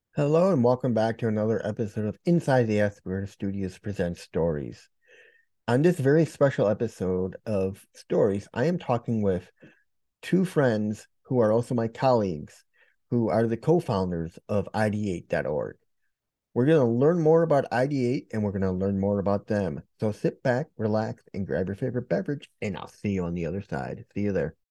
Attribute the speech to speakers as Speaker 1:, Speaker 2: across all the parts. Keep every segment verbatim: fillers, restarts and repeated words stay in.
Speaker 1: Hello and welcome back to another episode of Inside the Asperger Studios Presents Stories. On this very special episode of Stories, I am talking with two friends who are also my colleagues, who are the co-founders of ideate dot org. We're going to learn more about Ideate and we're going to learn more about them. So sit back, relax, and grab your favorite beverage, and I'll see you on the other side. See you there.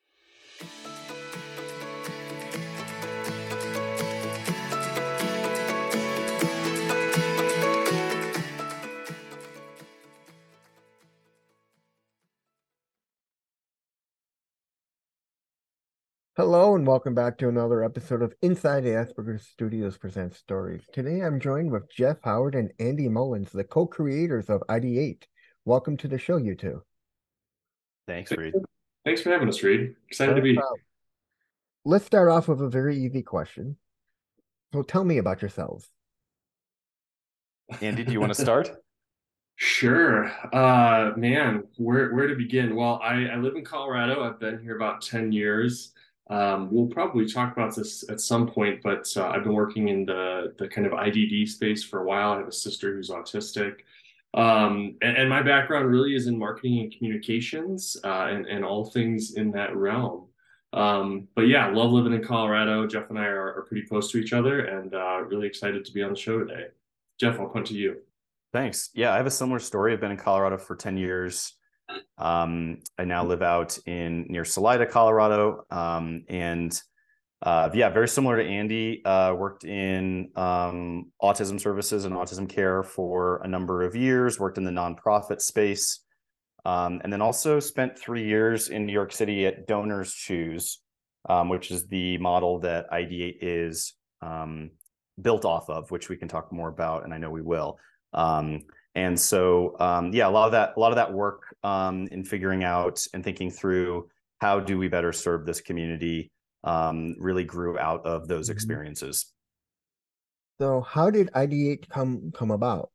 Speaker 1: Hello and welcome back to another episode of Inside the Asperger Studios Presents Stories. Today I'm joined with Jeff Howard and Andy Mullins, the co-creators of Ideate. Welcome to the show, you two.
Speaker 2: Thanks, Reed.
Speaker 3: Thanks for having us, Reed. Excited
Speaker 1: Not
Speaker 3: to
Speaker 1: a
Speaker 3: be here.
Speaker 1: problem. Let's start off with a very easy question. So tell me about yourselves.
Speaker 2: Andy, do you want to start?
Speaker 3: Sure. Uh, man, where where to begin? Well, I, I live in Colorado. I've been here about ten years. Um, we'll probably talk about this at some point, but uh, I've been working in the the kind of I D D space for a while. I have a sister who's autistic. Um, and, and my background really is in marketing and communications, uh, and, and all things in that realm. Um, but yeah, love living in Colorado. Jeff and I are, are pretty close to each other and uh, really excited to be on the show today. Jeff, I'll punt to you.
Speaker 2: Thanks. Yeah, I have a similar story. I've been in Colorado for ten years. Um, I now live out in near Salida, Colorado. Um, and uh, yeah, very similar to Andy, uh, worked in um, autism services and autism care for a number of years, worked in the nonprofit space, um, and then also spent three years in New York City at Donors Choose, um, which is the model that Ideate is um, built off of, which we can talk more about, and I know we will. Um, and so, um, yeah, a lot of that, a lot of that work um, in figuring out and thinking through how do we better serve this community um, really grew out of those
Speaker 1: Mhm.
Speaker 2: experiences.
Speaker 1: So how did Ideate come come about?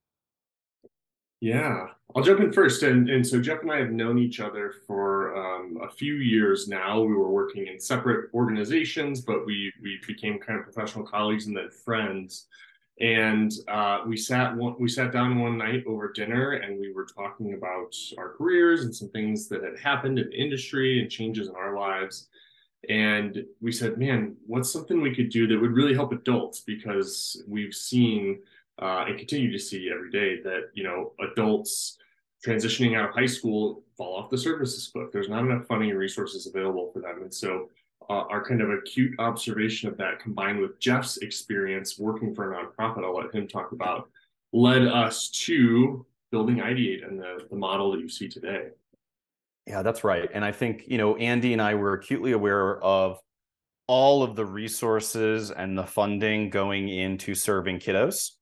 Speaker 3: Yeah, I'll jump in first. And, and so Jeff and I have known each other for um, a few years now. We were working in separate organizations, but we we became kind of professional colleagues and then friends. And uh, we sat one, we sat down one night over dinner, and we were talking about our careers and some things that had happened in the industry and changes in our lives. And we said, man, what's something we could do that would really help adults? Because we've seen uh, and continue to see every day that, you know, adults transitioning out of high school fall off the services cliff. There's not enough funding and resources available for them. And so uh, our kind of acute observation of that combined with Jeff's experience working for a nonprofit, I'll let him talk about, led us to building Ideate and the, the model that you see today.
Speaker 2: Yeah, that's right. And I think, you know, Andy and I were acutely aware of all of the resources and the funding going into serving kiddos,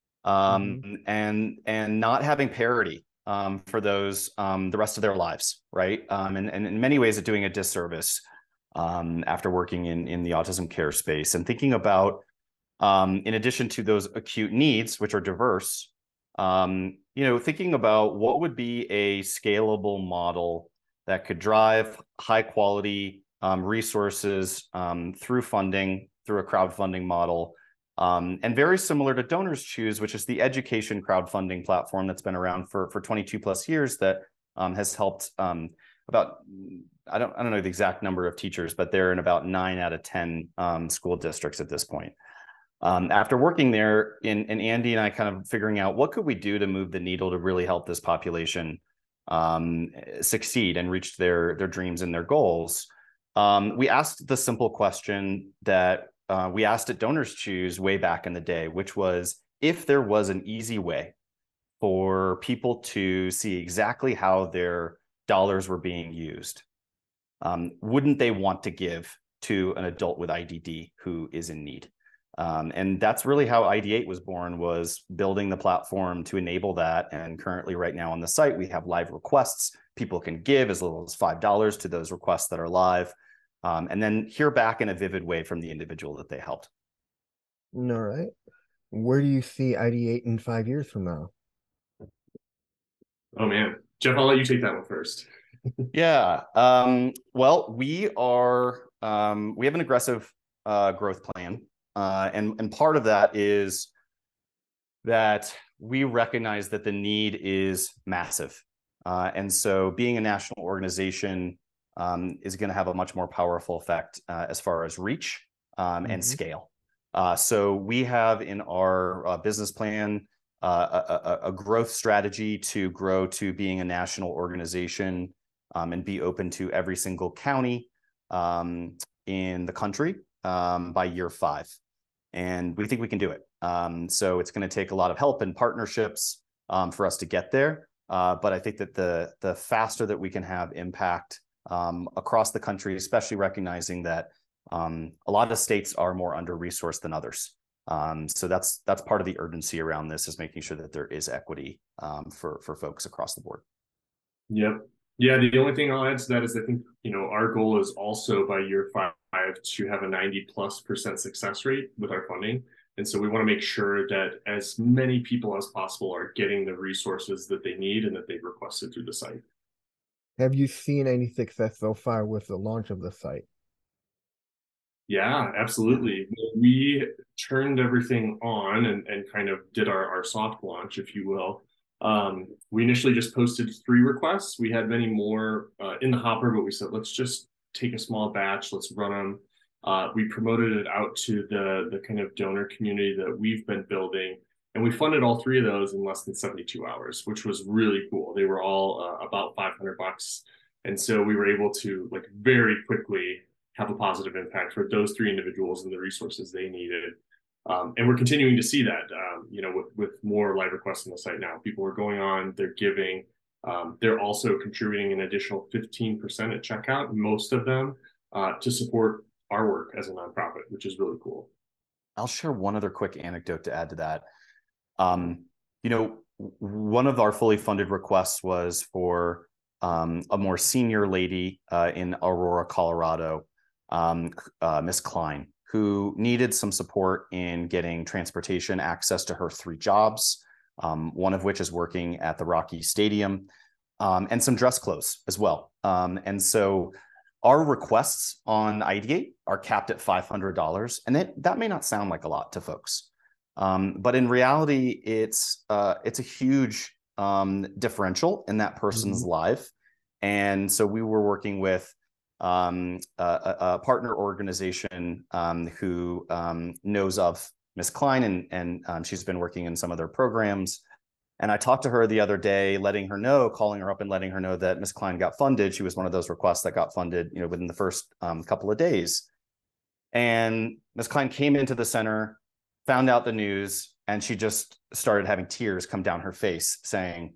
Speaker 2: um,
Speaker 1: Mhm.
Speaker 2: and and not having parity um, for those um, the rest of their lives, right? Um, and, and in many ways, it's doing a disservice um, after working in in the autism care space and thinking about, um, in addition to those acute needs, which are diverse, um, you know, thinking about what would be a scalable model that could drive high quality um, resources um, through funding, through a crowdfunding model. Um, and very similar to Donors Choose, which is the education crowdfunding platform that's been around for, for twenty-two plus years that um, has helped um, about, I don't, I don't know the exact number of teachers, but they're in about nine out of ten um, school districts at this point. Um, after working there, in, and Andy and I kind of figuring out what could we do to move the needle to really help this population um, succeed and reach their their dreams and their goals. Um, we asked the simple question that uh, we asked at Donors Choose way back in the day, which was if there was an easy way for people to see exactly how their dollars were being used, um, wouldn't they want to give to an adult with I D D who is in need? Um, and that's really how Ideate was born, was building the platform to enable that. And currently right now on the site, we have live requests. People can give as little as five dollars to those requests that are live, um, and then hear back in a vivid way from the individual that they helped.
Speaker 1: All right. Where do you see Ideate in five years from now?
Speaker 3: Oh man, Jeff, I'll let you take that one first.
Speaker 2: Yeah. Um, well, we are, um, we have an aggressive uh, growth plan. Uh, and, and part of that is that we recognize that the need is massive. Uh, and so being a national organization um, is going to have a much more powerful effect uh, as far as reach um, mm-hmm. and scale. Uh, so we have in our uh, business plan uh, a, a, a growth strategy to grow to being a national organization um, and be open to every single county um, in the country um, by year five. And we think we can do it. Um, so it's going to take a lot of help and partnerships um, for us to get there. Uh, but I think that the the faster that we can have impact um, across the country, especially recognizing that um, a lot of states are more under-resourced than others. Um, so that's that's part of the urgency around this, is making sure that there is equity um, for for folks across the board.
Speaker 3: Yep. Yeah. The only thing I'll add to that is I think, you know, our goal is also by year five to have a ninety plus percent success rate with our funding. And so we want to make sure that as many people as possible are getting the resources that they need and that they've requested through the site.
Speaker 1: Have you seen any success so far with the launch of the site?
Speaker 3: Yeah, absolutely. We turned everything on and, and kind of did our, our soft launch, if you will. Um, we initially just posted three requests. We had many more uh, in the hopper, but we said, let's just take a small batch, let's run them. Uh, we promoted it out to the, the kind of donor community that we've been building. And we funded all three of those in less than seventy-two hours, which was really cool. They were all uh, about five hundred bucks. And so we were able to like very quickly have a positive impact for those three individuals and the resources they needed. Um, and we're continuing to see that, um, you know, with, with more live requests on the site now. People are going on, they're giving. Um, they're also contributing an additional fifteen percent at checkout, most of them uh, to support our work as a nonprofit, which is really cool.
Speaker 2: I'll share one other quick anecdote to add to that. Um, you know, one of our fully funded requests was for um, a more senior lady uh, in Aurora, Colorado, um, uh, Miss Klein, who needed some support in getting transportation access to her three jobs, um, one of which is working at the Rocky Stadium, um, and some dress clothes as well. Um, and so our requests on Ideate are capped at five hundred dollars, and that, that may not sound like a lot to folks. Um, but in reality, it's uh, it's a huge um, differential in that person's mm-hmm. life. And so we were working with um, a, a partner organization um, who um, knows of Miss Klein, and, and um, she's been working in some of their programs. And I talked to her the other day, letting her know, calling her up and letting her know that Miss Klein got funded. She was one of those requests that got funded, you know, within the first um, couple of days. And Miss Klein came into the center, found out the news, and she just started having tears come down her face saying,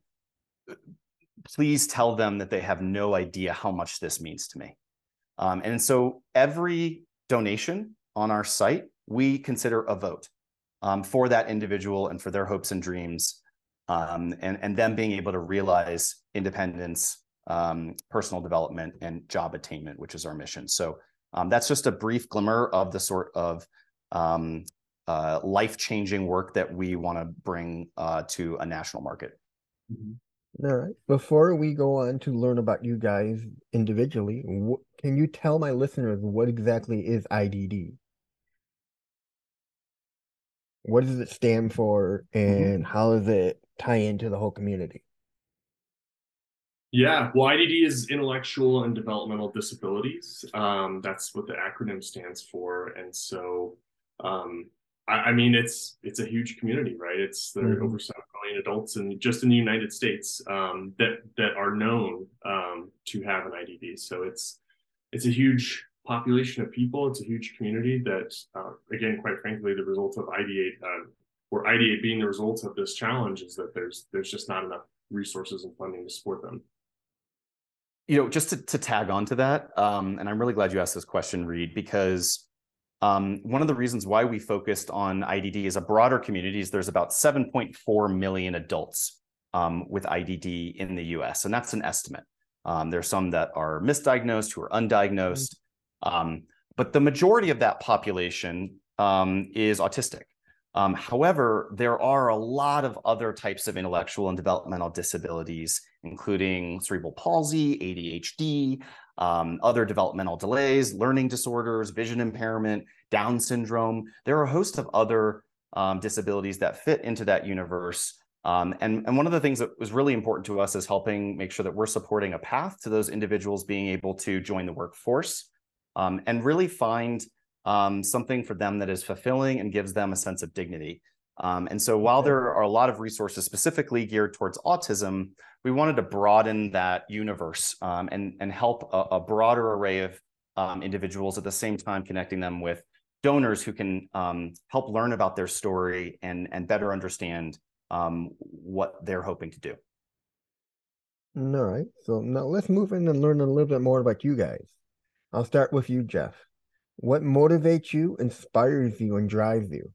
Speaker 2: please tell them that they have no idea how much this means to me. Um, and so every donation on our site, we consider a vote um, for that individual and for their hopes and dreams, um, and, and them being able to realize independence, um, personal development, and job attainment, which is our mission. So um, that's just a brief glimmer of the sort of um, uh, life-changing work that we want to bring uh, to a national market.
Speaker 1: Mm-hmm. All right. Before we go on to learn about you guys individually, can you tell my listeners what exactly is I D D? What does it stand for, and mm-hmm. how does it tie into the whole community?
Speaker 3: Yeah, well, I D D is Intellectual and Developmental Disabilities. Um, that's what the acronym stands for. And so, um, I, I mean, it's it's a huge community, right? It's there are mm-hmm. over seven million adults, and just in the United States um, that that are known um, to have an I D D. So it's it's a huge population of people. It's a huge community that, uh, again, quite frankly, the result of Ideate, uh, or Ideate being the result of this challenge, is that there's there's just not enough resources and funding to support them.
Speaker 2: You know, just to, to tag on to that, um, and I'm really glad you asked this question, Reed, because um, one of the reasons why we focused on I D D as a broader community is there's about seven point four million adults um, with I D D in the U S, and that's an estimate. Um, there's some that are misdiagnosed, who are undiagnosed, um, but the majority of that population um, is autistic. Um, however, there are a lot of other types of intellectual and developmental disabilities, including cerebral palsy, A D H D, um, other developmental delays, learning disorders, vision impairment, Down syndrome. There are a host of other um, disabilities that fit into that universe. Um, and, and one of the things that was really important to us is helping make sure that we're supporting a path to those individuals being able to join the workforce um, and really find um, something for them that is fulfilling and gives them a sense of dignity. Um, and so while there are a lot of resources specifically geared towards autism, we wanted to broaden that universe um, and, and help a, a broader array of um, individuals, at the same time connecting them with donors who can um, help learn about their story and, and better understand um, what they're hoping to do.
Speaker 1: All right. So now let's move in and learn a little bit more about you guys. I'll start with you, Jeff. What motivates you, inspires you, and drives you?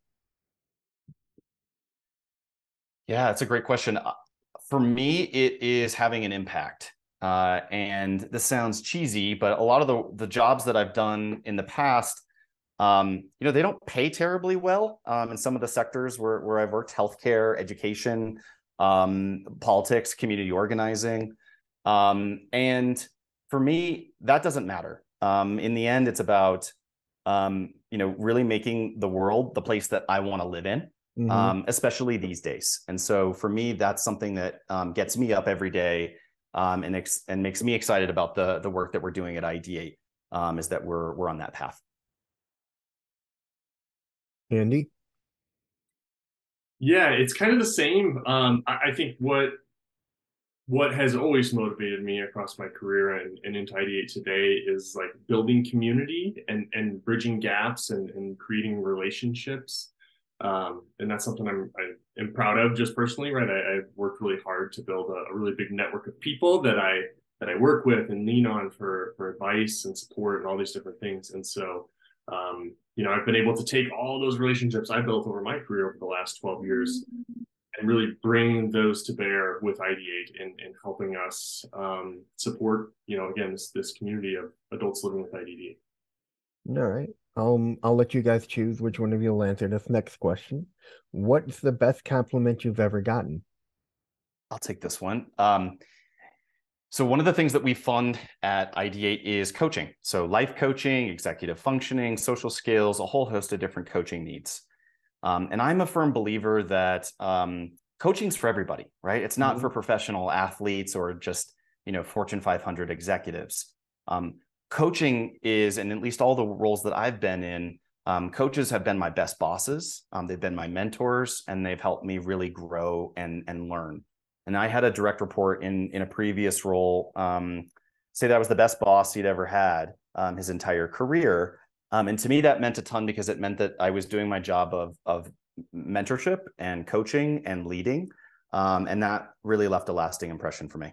Speaker 2: Yeah, it's a great question. For me, it is having an impact. Uh, and this sounds cheesy, but a lot of the, the jobs that I've done in the past, um, you know, they don't pay terribly well um, in some of the sectors where, where I've worked: healthcare, education, um, politics, community organizing. Um, and for me, that doesn't matter. Um, in the end, it's about, um, you know, really making the world the place that I want to live in. Mm-hmm. um, especially these days. And so for me, that's something that um, gets me up every day um, and ex- and makes me excited about the the work that we're doing at Ideate, um, is that we're we're on that path.
Speaker 1: Andy?
Speaker 3: Yeah, it's kind of the same. Um, I, I think what what has always motivated me across my career and, and into Ideate today is like building community and and bridging gaps and, and creating relationships. Um, and that's something I'm I am proud of just personally, right? I, I've worked really hard to build a, a really big network of people that I that I work with and lean on for for advice and support and all these different things. And so, um, you know, I've been able to take all those relationships I built over my career over the last twelve years and really bring those to bear with Ideate and, and helping us um, support, you know, again, this this community of adults living with I D D.
Speaker 1: All right. Um, I'll let you guys choose which one of you will answer this next question. What's the best compliment you've ever gotten?
Speaker 2: I'll take this one. Um, so one of the things that we fund at Ideate is coaching. So life coaching, executive functioning, social skills, a whole host of different coaching needs. Um, and I'm a firm believer that um, coaching's for everybody, right? It's not mm-hmm. for professional athletes or just, you know, Fortune five hundred executives. Um, coaching is, and at least all the roles that I've been in, um, coaches have been my best bosses. Um, they've been my mentors, and they've helped me really grow and, and learn. And I had a direct report in, in a previous role um, say that I was the best boss he'd ever had um, his entire career. Um, and to me, that meant a ton, because it meant that I was doing my job of, of mentorship and coaching and leading. Um, and that really left a lasting impression for me.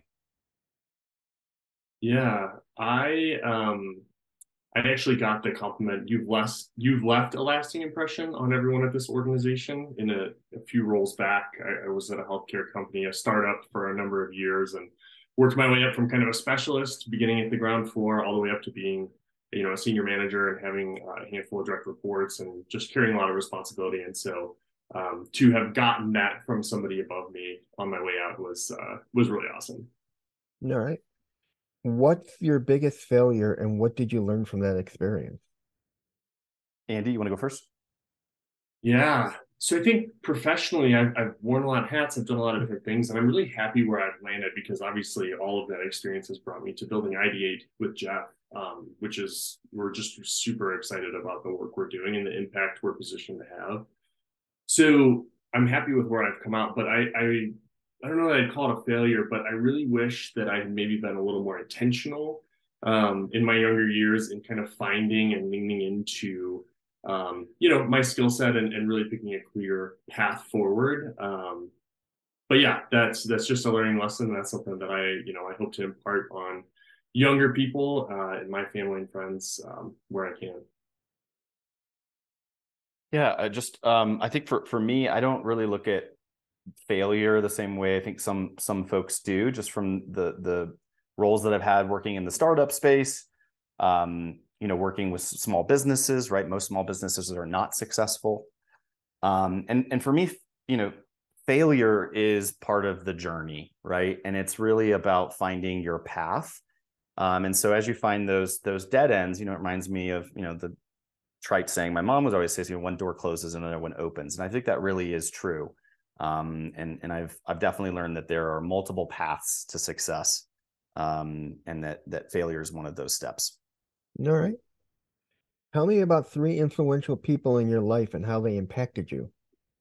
Speaker 3: Yeah, I um, I actually got the compliment. You've left you've left a lasting impression on everyone at this organization. In a, a few roles back, I, I was at a healthcare company, a startup, for a number of years, and worked my way up from kind of a specialist, beginning at the ground floor, all the way up to being, you know, a senior manager and having a handful of direct reports and just carrying a lot of responsibility. And so um, to have gotten that from somebody above me on my way out was uh, was really awesome.
Speaker 1: All right. What's your biggest failure and what did you learn from that experience?
Speaker 2: Andy, you want to go first?
Speaker 3: Yeah. So I think professionally, I've, I've worn a lot of hats. I've done a lot of different things, and I'm really happy where I've landed, because obviously all of that experience has brought me to building Ideate with Jeff, um, which is, we're just super excited about the work we're doing and the impact we're positioned to have. So I'm happy with where I've come out, but I, I, I don't know that I'd call it a failure, but I really wish that I had maybe been a little more intentional um, in my younger years in kind of finding and leaning into Um, you know, my skill set and, and really picking a clear path forward. Um, but yeah, that's that's just a learning lesson. That's something that I, you know, I hope to impart on younger people uh, and my family and friends um, where I can.
Speaker 2: Yeah, I just um, I think for for me, I don't really look at failure the same way I think some some folks do, just from the the roles that I've had working in the startup space. Um, you know, working with small businesses, right? Most small businesses are not successful. Um, and, and for me, you know, failure is part of the journey, right? And it's really about finding your path. Um, and so as you find those, those dead ends, you know, it reminds me of, you know, the trite saying my mom would always say, you know, one door closes and another one opens. And I think that really is true. Um, and, and I've, I've definitely learned that there are multiple paths to success. Um, and that, that failure is one of those steps.
Speaker 1: All right. Tell me about three influential people in your life and how they impacted you.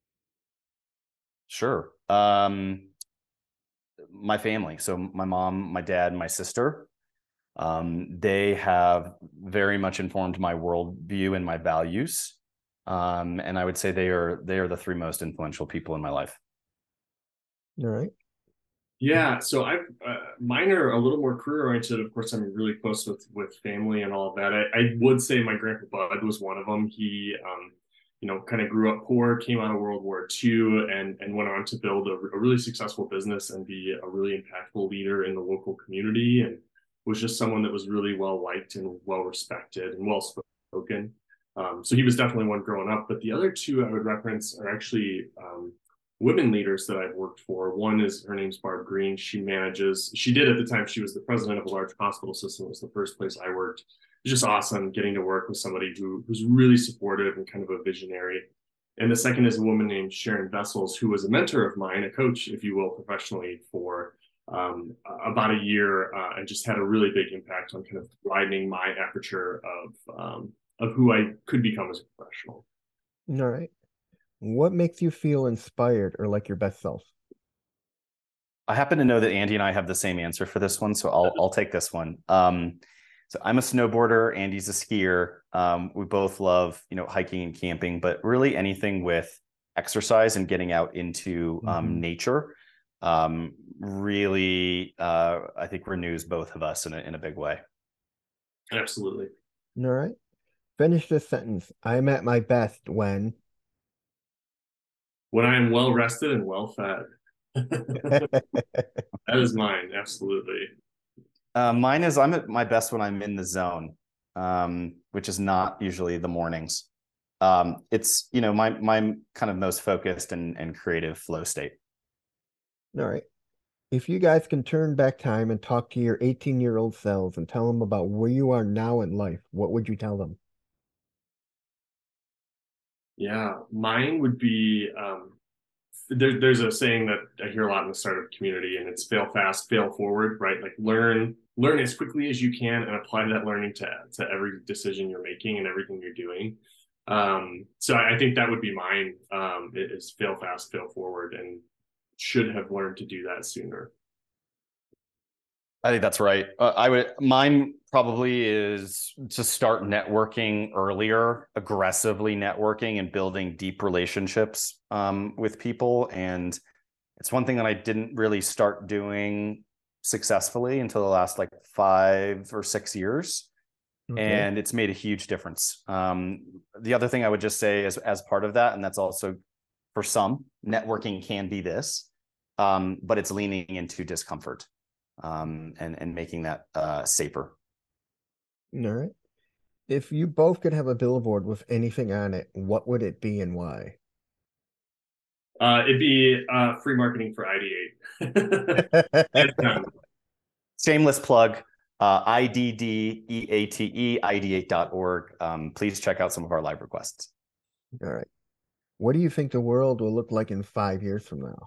Speaker 2: Sure. Um, my family. So my mom, my dad, my sister, um, they have very much informed my worldview and my values. Um, and I would say they are, they are the three most influential people in my life.
Speaker 1: All right.
Speaker 3: Yeah, so I uh, mine are a little more career oriented. Of course, I'm really close with with family and all of that. I, I would say my grandpa Bud was one of them. He, um, you know, kind of grew up poor, came out of World War Two, and and went on to build a, a really successful business and be a really impactful leader in the local community, and was just someone that was really well liked and well respected and well spoken. Um, so he was definitely one growing up. But the other two I would reference are actually um, women leaders that I've worked for. One is, her name's Barb Green. She manages, she did at the time, she was the president of a large hospital system. It was the first place I worked. It's just awesome getting to work with somebody who who's really supportive and kind of a visionary. And the second is a woman named Sharon Vessels, who was a mentor of mine, a coach, if you will, professionally for um, about a year, uh, and just had a really big impact on kind of widening my aperture of um, of who I could become as a professional.
Speaker 1: All right. What makes you feel inspired or like your best self?
Speaker 2: I happen to know that Andy and I have the same answer for this one, so I'll I'll take this one. Um, so I'm a snowboarder. Andy's a skier. Um, we both love, you know, hiking and camping, but really anything with exercise and getting out into um,
Speaker 1: Mhm.
Speaker 2: nature um, really, uh, I think, renews both of us in a, in a big way.
Speaker 3: Absolutely.
Speaker 1: All right. Finish this sentence. I'm at my best when.
Speaker 3: When I am well rested and well fed. That is mine, absolutely.
Speaker 2: Uh, mine is I'm at my best when I'm in the zone, um, which is not usually the mornings. Um, it's, you know, my my kind of most focused and, and creative flow state.
Speaker 1: All right. If you guys can turn back time and talk to your eighteen year old selves and tell them about where you are now in life, what would you tell them?
Speaker 3: Yeah, mine would be um, there, there's a saying that I hear a lot in the startup community, and it's fail fast, fail forward, right? Like learn learn as quickly as you can and apply that learning to to every decision you're making and everything you're doing. Um, so I, I think that would be mine, um, is fail fast, fail forward, and should have learned to do that sooner.
Speaker 2: I think that's right. Uh, I would, mine probably is to start networking earlier, aggressively networking and building deep relationships um, with people. And it's one thing that I didn't really start doing successfully until the last like five or six years.
Speaker 1: Okay.
Speaker 2: And it's made a huge difference. Um, the other thing I would just say is, as part of that, and that's also for some, networking can be this, um, but it's leaning into discomfort um, and, and making that uh, safer.
Speaker 1: All right. If you both could have a billboard with anything on it, what would it be and why?
Speaker 3: Uh, it'd be uh, free marketing for Ideate. It's done.
Speaker 2: Shameless plug, uh, I D D E A T E, ideate dot org. Um, please check out some of our live requests.
Speaker 1: All right. What do you think the world will look like in five years from now?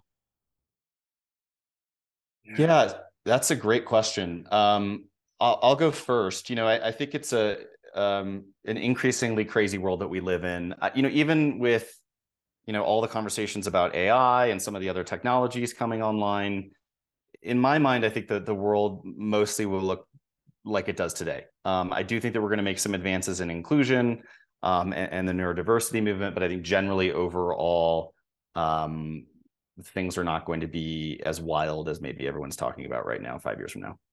Speaker 2: Yeah, that's a great question. Um, I'll, I'll go first. You know, I, I think it's a um, an increasingly crazy world that we live in. Uh, you know, even with you know all the conversations about A I and some of the other technologies coming online, in my mind, I think that the world mostly will look like it does today. Um, I do think that we're going to make some advances in inclusion um, and, and the neurodiversity movement, but I think generally overall, um, things are not going to be as wild as maybe everyone's talking about right now, five years from now.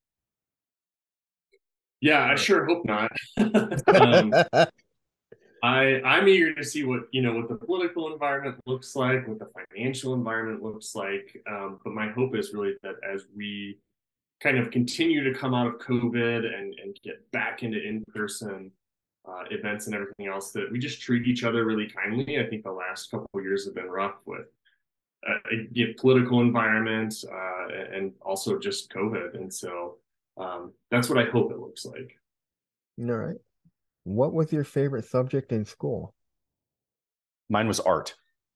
Speaker 3: Yeah, I sure hope not. um, I I'm eager to see what you know what the political environment looks like, what the financial environment looks like. Um, but my hope is really that as we kind of continue to come out of COVID and and get back into in person, uh, events and everything else, that we just treat each other really kindly. I think the last couple of years have been rough with uh, a political environment uh, and also just COVID. And so um, that's what I hope it looks like.
Speaker 1: All right. What was your favorite subject in school?
Speaker 2: Mine was art.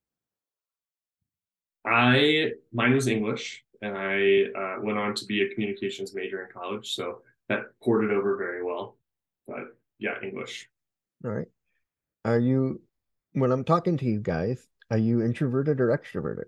Speaker 3: I mine was English, and I uh, went on to be a communications major in college, so that ported over very well. But yeah, English.
Speaker 1: All right. Are you, when I'm talking to you guys, are you introverted or extroverted?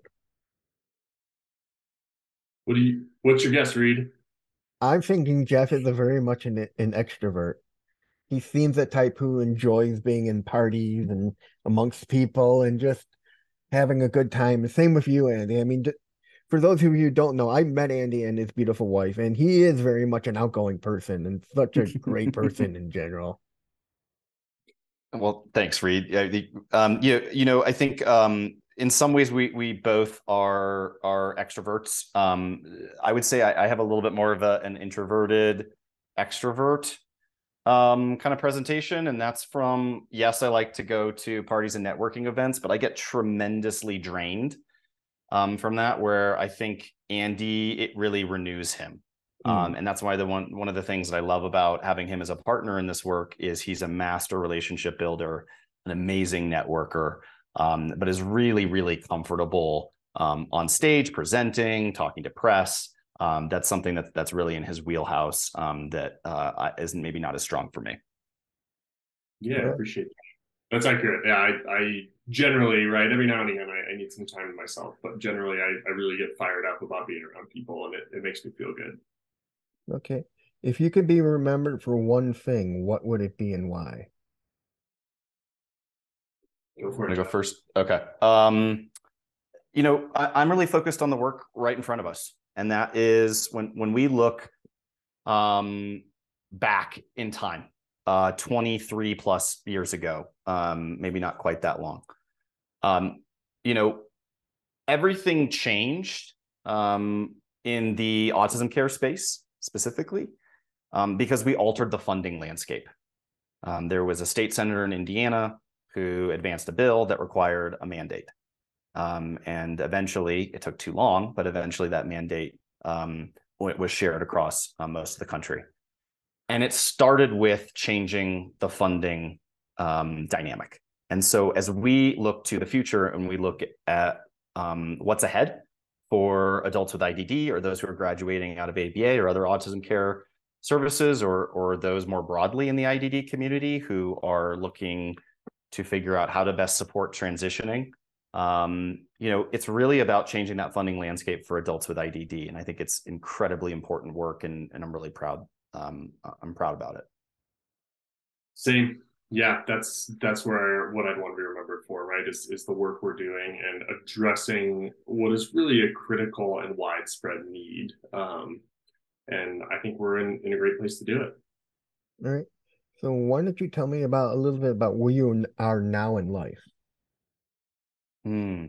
Speaker 3: What do you? What's your guess, Reed?
Speaker 1: I'm thinking Jeff is a very much an, an extrovert. He seems the type who enjoys being in parties and amongst people and just having a good time. The same with you, Andy. I mean, for those of you who don't know, I met Andy and his beautiful wife, and he is very much an outgoing person and such a great person in general.
Speaker 2: Well, thanks, Reed. Yeah, the, um, you, you know, I think um, in some ways we we both are are extroverts. Um, I would say I, I have a little bit more of a, an introverted extrovert um, kind of presentation, and that's from, yes, I like to go to parties and networking events, but I get tremendously drained um, from that. Where I think Andy, it really renews him. Um, and that's why the one one of the things that I love about having him as a partner in this work is he's a master relationship builder, an amazing networker, um, but is really, really comfortable um, on stage, presenting, talking to press. Um, that's something that that's really in his wheelhouse um, that uh, is maybe not as strong for me.
Speaker 3: Yeah, I appreciate that. That's accurate. Yeah, I, I generally, right, every now and again, I, I need some time to myself, but generally, I, I really get fired up about being around people, and it, it makes me feel good.
Speaker 1: Okay. If you could be remembered for one thing, what would it be and why?
Speaker 3: Go for
Speaker 2: I'm
Speaker 3: it.
Speaker 2: gonna go first. Okay. Um, you know, I, I'm really focused on the work right in front of us, and that is when when we look um, back in time, uh, twenty-three plus years ago, um, maybe not quite that long. Um, you know, everything changed um, in the autism care space specifically um, because we altered the funding landscape. Um, there was a state senator in Indiana who advanced a bill that required a mandate. Um, and eventually, it took too long, but eventually that mandate um, was shared across uh, most of the country. And it started with changing the funding um, dynamic. And so as we look to the future and we look at um, what's ahead for adults with I D D or those who are graduating out of A B A or other autism care services, or, or those more broadly in the I D D community who are looking to figure out how to best support transitioning, um, you know, it's really about changing that funding landscape for adults with I D D. And I think it's incredibly important work, and, and I'm really proud. Um, I'm proud about it.
Speaker 3: Same. Yeah, that's that's where what I'd want to be remembered for, right? Is is the work we're doing and addressing what is really a critical and widespread need. Um, and I think we're in, in a great place to do it.
Speaker 1: All right. So why don't you tell me about a little bit about where you are now in life?
Speaker 2: Hmm.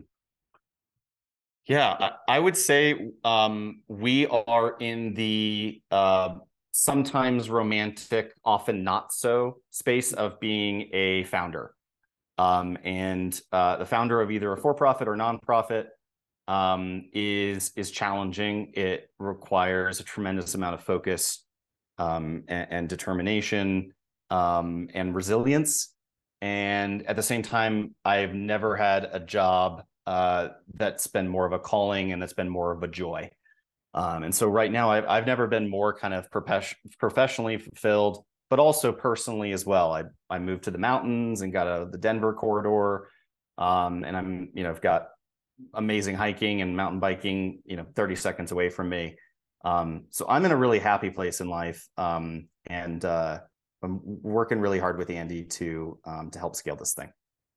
Speaker 2: Yeah, I, I would say um, we are in the uh, sometimes romantic, often not so space of being a founder. Um, and uh, the founder of either a for-profit or nonprofit um, is is challenging. It requires a tremendous amount of focus um, and, and determination um, and resilience. And at the same time, I've never had a job uh, that's been more of a calling and that's been more of a joy. Um, and so right now, I've, I've never been more kind of prof- professionally fulfilled, but also personally as well. I, I moved to the mountains and got out of the Denver corridor. Um, and I'm, you know, I've got amazing hiking and mountain biking, you know, thirty seconds away from me. Um, so I'm in a really happy place in life. Um, and uh, I'm working really hard with Andy to um, to help scale this thing.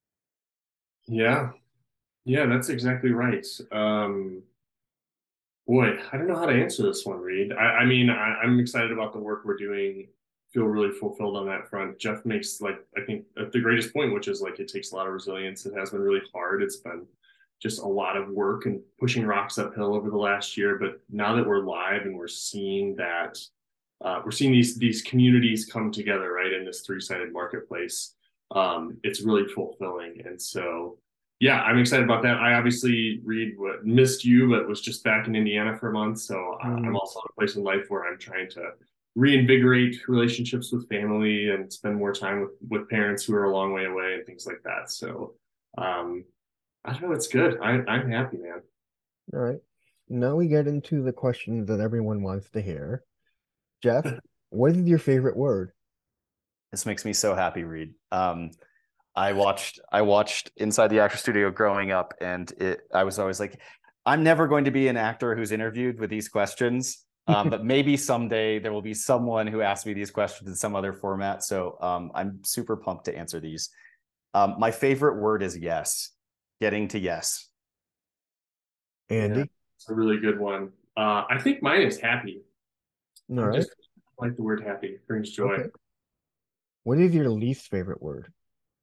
Speaker 3: Yeah, yeah, that's exactly right. Um, boy, I don't know how to answer this one, Reed. I, I mean, I, I'm excited about the work we're doing. Feel really fulfilled on that front. Jeff makes like I think the greatest point, which is like it takes a lot of resilience. It has been really hard. It's been just a lot of work and pushing rocks uphill over the last year. But now that we're live and we're seeing that uh, we're seeing these these communities come together, right, in this three-sided marketplace. Um, it's really fulfilling. And so, yeah, I'm excited about that. I obviously read what missed you, but was just back in Indiana for a month. So uh,
Speaker 1: Mm.
Speaker 3: I'm also at a place in life where I'm trying to reinvigorate relationships with family and spend more time with, with parents who are a long way away and things like that. So um, I don't know, it's good. I, I'm happy, man.
Speaker 1: All right. Now we get into the questions that everyone wants to hear. Jeff, what is your favorite word?
Speaker 2: This makes me so happy, Reed. Um, I watched I watched Inside the Actor Studio growing up, and it I was always like, I'm never going to be an actor who's interviewed with these questions. Um, but maybe someday there will be someone who asks me these questions in some other format. So um, I'm super pumped to answer these. Um, my favorite word is yes. Getting to yes.
Speaker 1: Andy?
Speaker 3: Yeah, it's a really good one. Uh, I think mine is happy.
Speaker 1: All
Speaker 3: I
Speaker 1: right.
Speaker 3: just like the word happy. It brings joy.
Speaker 1: Okay. What is your least favorite word?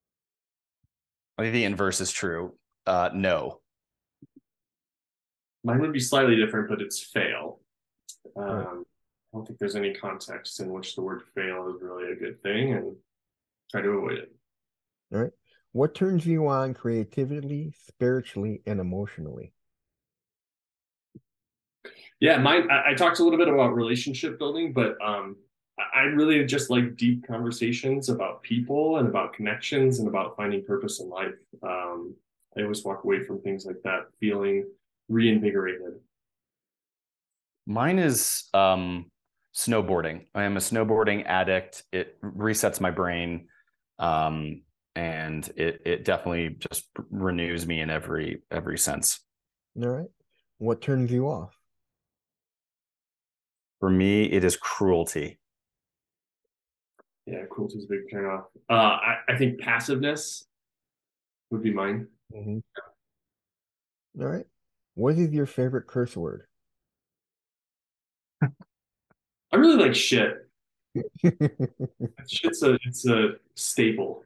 Speaker 2: I think the inverse is true. Uh, no.
Speaker 3: Mine would be slightly different, but it's fail. Um,
Speaker 1: Right.
Speaker 3: I don't think there's any context in which the word fail is really a good thing, and try to avoid it.
Speaker 1: All right. What turns you on creatively, spiritually, and emotionally?
Speaker 3: Yeah, mine. I, I talked a little bit about relationship building, but um, I, I really just like deep conversations about people and about connections and about finding purpose in life. Um, I always walk away from things like that feeling reinvigorated.
Speaker 2: Mine is um, snowboarding. I am a snowboarding addict. It resets my brain, um, and it it definitely just renews me in every every sense.
Speaker 1: All right. What turns you off?
Speaker 2: For me, it is cruelty.
Speaker 3: Yeah, cruelty is a big turnoff. Uh, I, I think passiveness would be mine.
Speaker 1: Mm-hmm. All right. What is your favorite curse word?
Speaker 3: I really like shit. Shit's a it's a staple.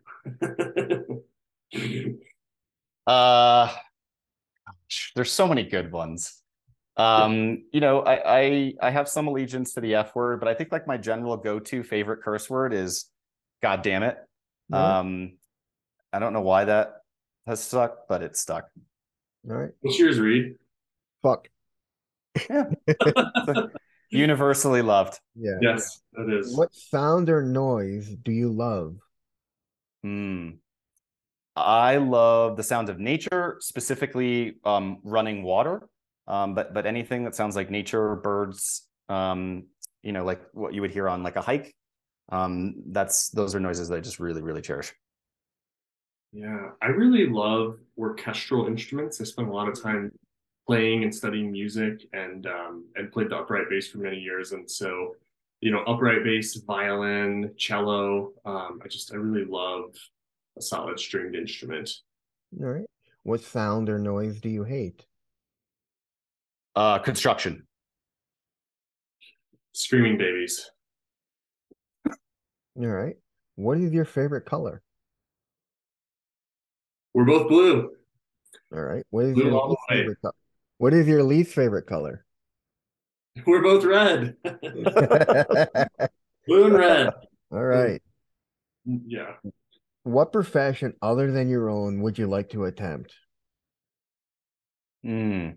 Speaker 2: Uh, there's so many good ones. Um, you know, I, I I have some allegiance to the F word, but I think like my general go-to favorite curse word is "God damn it."
Speaker 1: All right.
Speaker 2: Um, I don't know why that has stuck, but it's stuck.
Speaker 1: All right.
Speaker 3: What's yours, Reed?
Speaker 1: Fuck.
Speaker 2: Yeah. Universally loved.
Speaker 1: Yeah.
Speaker 3: Yes, that is.
Speaker 1: What sound or noise do you love?
Speaker 2: Hmm. I love the sound of nature, specifically um, running water. Um, but but anything that sounds like nature, birds, um, you know, like what you would hear on like a hike. Um, that's those are noises that I just really, really cherish.
Speaker 3: Yeah, I really love orchestral instruments. I spent a lot of time playing and studying music, and um, and played the upright bass for many years. And so, you know, upright bass, violin, cello. Um, I just I really love a solid stringed instrument.
Speaker 1: All right. What sound or noise do you hate?
Speaker 2: Uh, construction.
Speaker 3: Screaming babies.
Speaker 1: All right. What is your favorite color?
Speaker 3: We're both blue.
Speaker 1: All right. What is
Speaker 3: Blue
Speaker 1: your
Speaker 3: all
Speaker 1: least
Speaker 3: the way.
Speaker 1: favorite color? What is your least favorite color?
Speaker 3: We're both red.
Speaker 1: All
Speaker 3: Blue and red.
Speaker 1: right.
Speaker 3: Yeah.
Speaker 1: What profession other than your own would you like to attempt?
Speaker 2: Mm.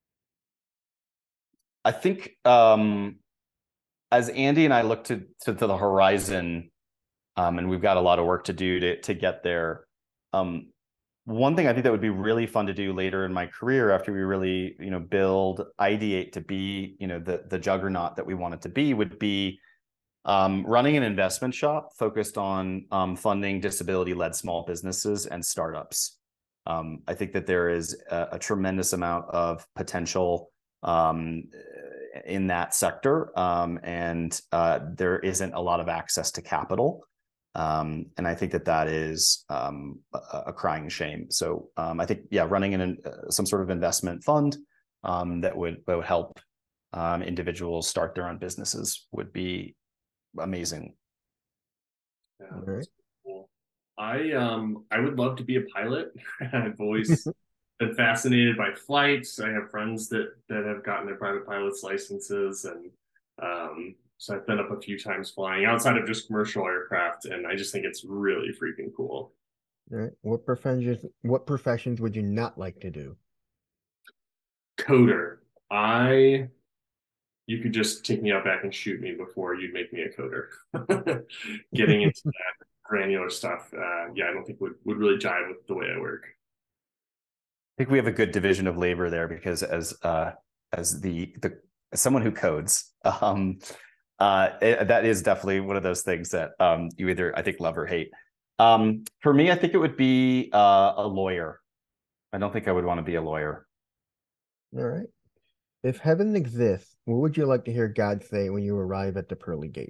Speaker 2: I think um, as Andy and I look to, to, to the horizon, um, and we've got a lot of work to do to, to get there. Um, one thing I think that would be really fun to do later in my career after we really, you know, build, ideate to be, you know, the, the juggernaut that we want it to be would be um, running an investment shop focused on um, funding disability-led small businesses and startups. Um, I think that there is a, a tremendous amount of potential um, in that sector, um, and uh, there isn't a lot of access to capital. Um, and I think that that is um, a, a crying shame. So um, I think, yeah, running in uh, some sort of investment fund um, that would, that would help um, individuals start their own businesses would be amazing.
Speaker 3: Yeah,
Speaker 1: All right.
Speaker 3: that's cool. I um I would love to be a pilot. I've always been fascinated by flights. I have friends that that have gotten their private pilot's licenses, and um So I've been up a few times flying outside of just commercial aircraft, and I just think it's really freaking cool.
Speaker 1: All right. What professions what professions would you not like to do?
Speaker 3: Coder. I you could just take me out back and shoot me before you'd make me a coder. Getting into that granular stuff, uh, yeah, I don't think would, would really jive with the way I work.
Speaker 2: I think we have a good division of labor there, because as uh, as the the as someone who codes, um, uh, it, that is definitely one of those things that um, you either I think love or hate. Um, for me, I think it would be uh, a lawyer. I don't think I would want to be a lawyer.
Speaker 1: All right. If heaven exists, what would you like to hear God say when you arrive at the pearly gates?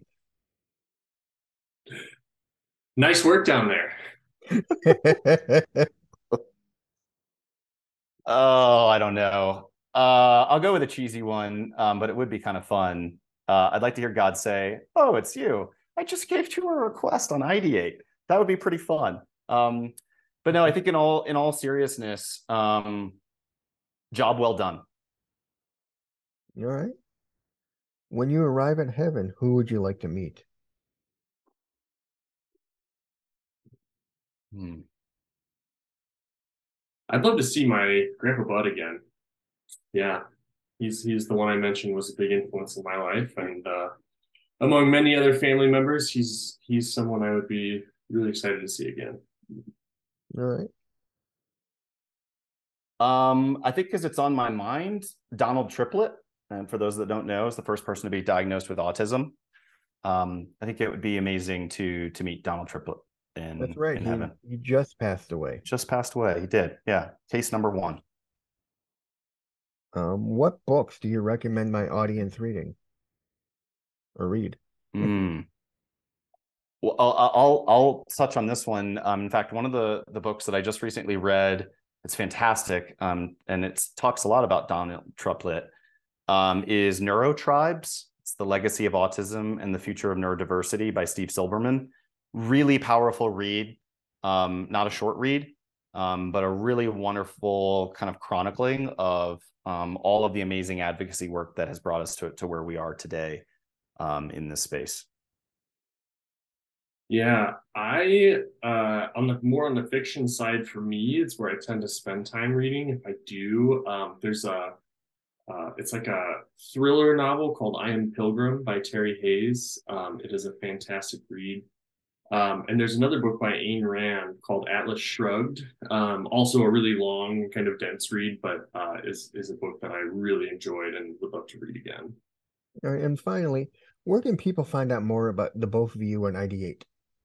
Speaker 3: Nice work down there.
Speaker 2: Oh, I don't know. Uh, I'll go with a cheesy one, um, but it would be kind of fun. Uh, I'd like to hear God say, "Oh, it's you. I just gave you a request on Ideate." That would be pretty fun. Um, but no, I think in all in all seriousness, um, job well done.
Speaker 1: All right. When you arrive at heaven, who would you like to meet?
Speaker 2: Hmm.
Speaker 3: I'd love to see my Grandpa Bud again. Yeah, he's he's the one I mentioned was a big influence in my life, and uh, among many other family members, he's he's someone I would be really excited to see again.
Speaker 1: All right.
Speaker 2: Um, I think because it's on my mind, Donald Triplett, and for those that don't know, is the first person to be diagnosed with autism. Um, I think it would be amazing to to meet Donald Triplett in,
Speaker 1: That's right.
Speaker 2: in
Speaker 1: He,
Speaker 2: heaven.
Speaker 1: he just passed away.
Speaker 2: Just passed away. He did. Yeah. Case number one.
Speaker 1: Um, what books do you recommend my audience reading or read?
Speaker 2: Mm. Well, I'll, I'll I'll touch on this one. Um, in fact, one of the the books that I just recently read, it's fantastic, um, and it talks a lot about Donald Triplett, um, is Neurotribes. It's the Legacy of Autism and the Future of Neurodiversity by Steve Silberman. Really powerful read, um, not a short read, um, but a really wonderful kind of chronicling of um, all of the amazing advocacy work that has brought us to, to where we are today um, in this space.
Speaker 3: Yeah, I uh on the more on the fiction side for me, it's where I tend to spend time reading. If I do, um, there's a uh, it's like a thriller novel called I Am Pilgrim by Terry Hayes. Um, it is a fantastic read. Um, and there's another book by Ayn Rand called Atlas Shrugged. Um, also a really long, kind of dense read, but uh, is is a book that I really enjoyed and would love to read again.
Speaker 1: All right, and finally, where can people find out more about the both of you and Ideate?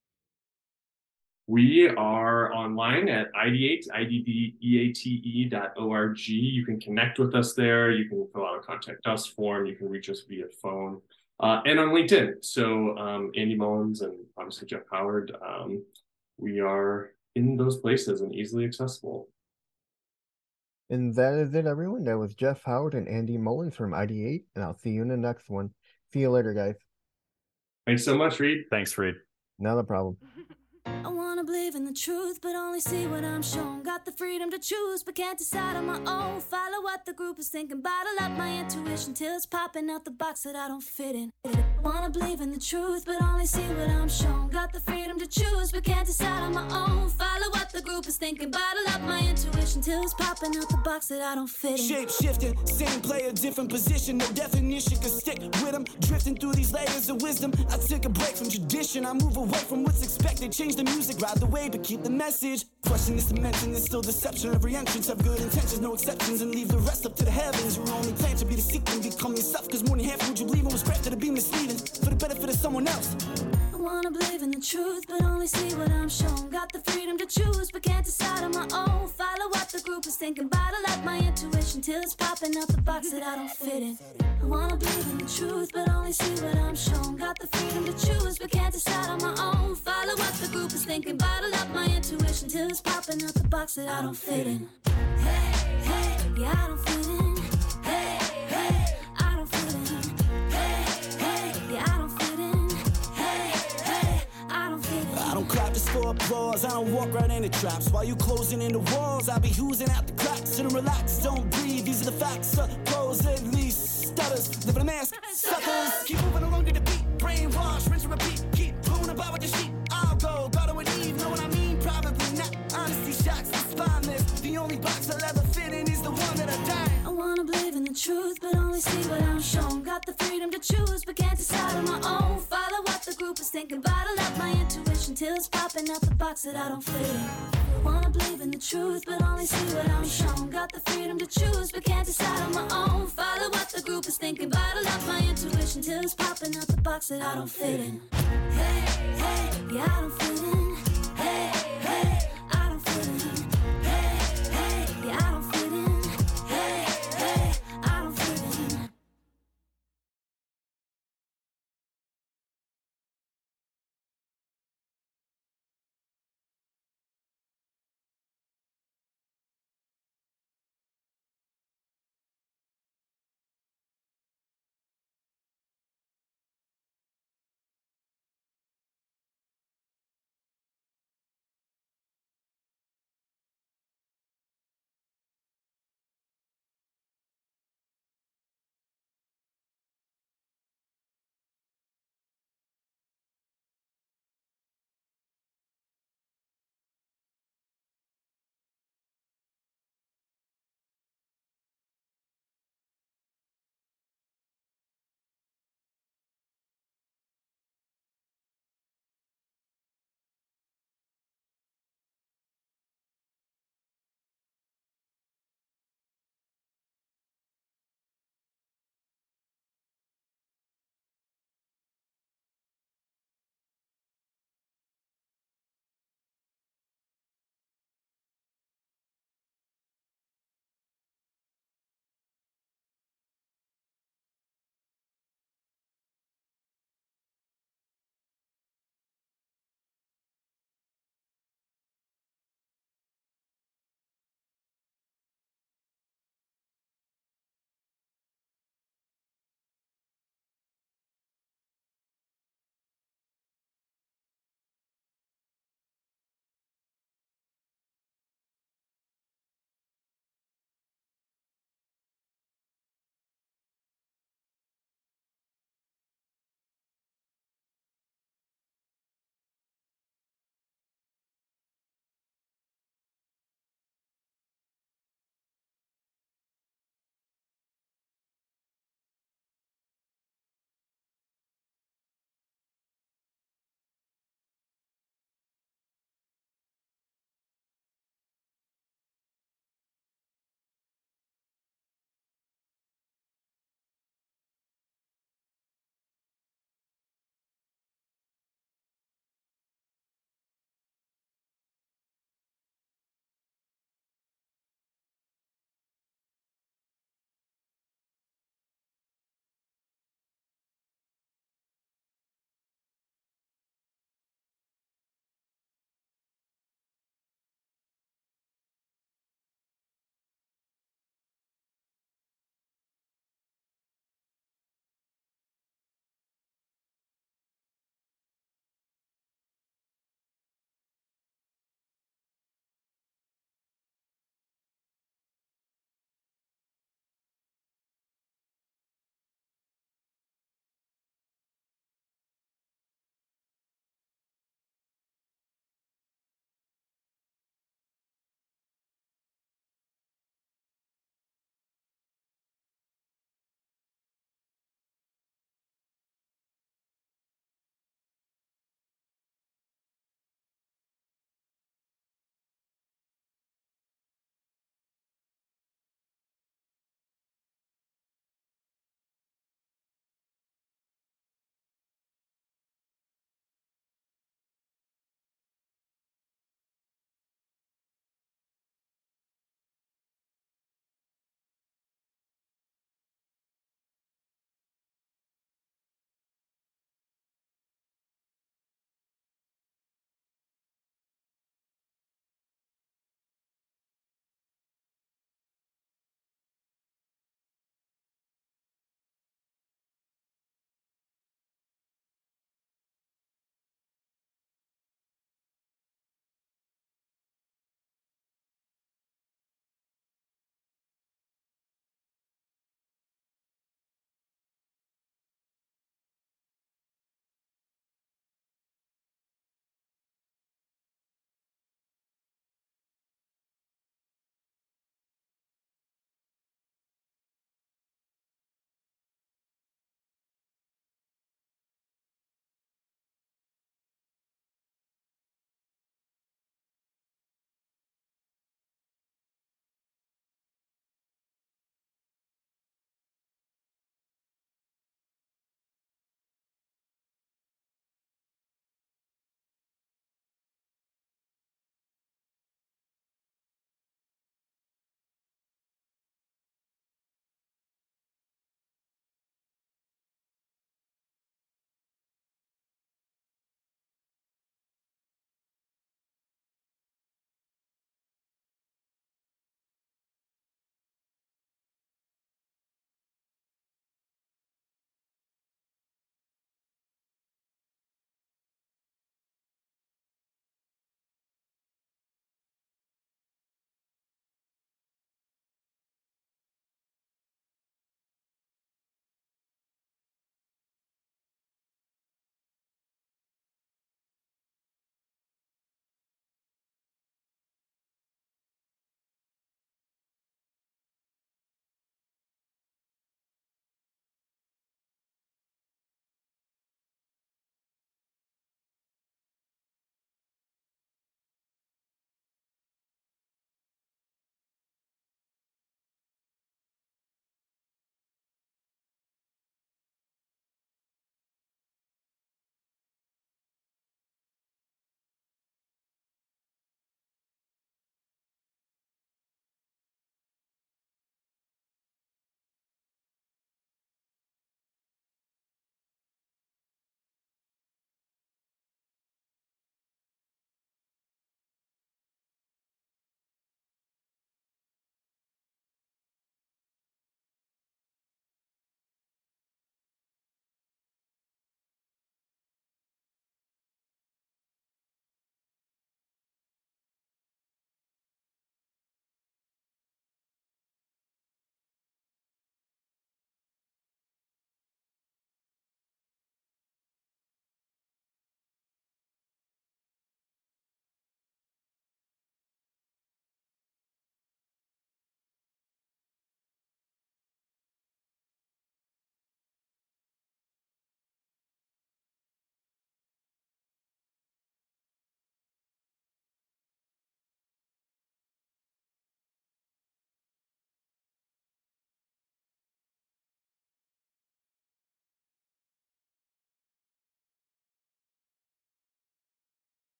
Speaker 3: We are online at Ideate, I D D E A T E dot O R G. You can connect with us there. You can fill out a contact us form. You can reach us via phone uh, and on LinkedIn. So um, Andy Mullins and obviously Jeff Howard, um, we are in those places and easily accessible.
Speaker 1: And that is it, everyone. That was Jeff Howard and Andy Mullins from Ideate, and I'll see you in the next one. See you later, guys.
Speaker 3: Thanks so much, Reed.
Speaker 2: Thanks, Reed.
Speaker 1: Not a problem.
Speaker 4: I wanna believe in the truth, but only see what I'm shown. Got the freedom to choose, but can't decide on my own. Follow what the group is thinking, bottle up my intuition till it's popping out the box that I don't fit in. I wanna believe in the truth, but only see what I'm shown. Got the freedom to choose, but can't decide on my own. Follow what the group is thinking, bottle up my intuition till it's popping out the box that I don't fit in.
Speaker 5: Shape shifting, same player, different position. No definition can stick with them. Drifting through these layers of wisdom. I took a break from tradition. I move away from what's expected. Change the music, ride the wave, but keep the message. Question this dimension, there's still deception. Every entrance have good intentions, no exceptions. And leave the rest up to the heavens. Your only plan to be the seeker, become yourself. Cause more than half of what you believe in was crafted to be misleading. For the benefit of someone else.
Speaker 4: I wanna believe in the truth, but only see what I'm shown. Got the freedom to choose, but can't decide on my own. Follow what the group is thinking, bottle up my intuition till it's popping out the box that I don't fit in. I wanna believe in the truth, but only see what I'm shown. Got the freedom to choose, but can't decide on my own. Follow what the group is thinking, bottle up my intuition till it's popping out the box that I don't fit in. Hey, hey, yeah, I don't fit in. Hey, hey, I don't fit in. Hey, hey, yeah, I don't fit in. Hey, hey, I don't fit in.
Speaker 5: I don't clap just for applause. flaws. I don't walk right into traps. While you closing in the walls, I be oozing out the cracks. Shouldn't relax, don't breathe. These are the facts. Supposedly stutters, live in a mask. Suckers, keep moving along to the beat. Brainwash, rinse and repeat. Keep pulling about with your sheet. I'll go, Gardo and Eve. Know what I mean? Probably not. Honesty shocks the spineless. The only box I'll ever fit in is the one that I die.
Speaker 4: I wanna believe in the truth, but only see what I'm shown. Got the freedom to choose, but can't decide on my own. Follow what the group is thinking, bottle up my intuition till it's popping out the box that I don't fit in. Wanna believe in the truth, but only see what I'm shown. Got the freedom to choose, but can't decide on my own. Follow what the group is thinking, bottle up my intuition till it's popping out the box that I don't fit in. Hey, hey, yeah, I don't fit in. Hey,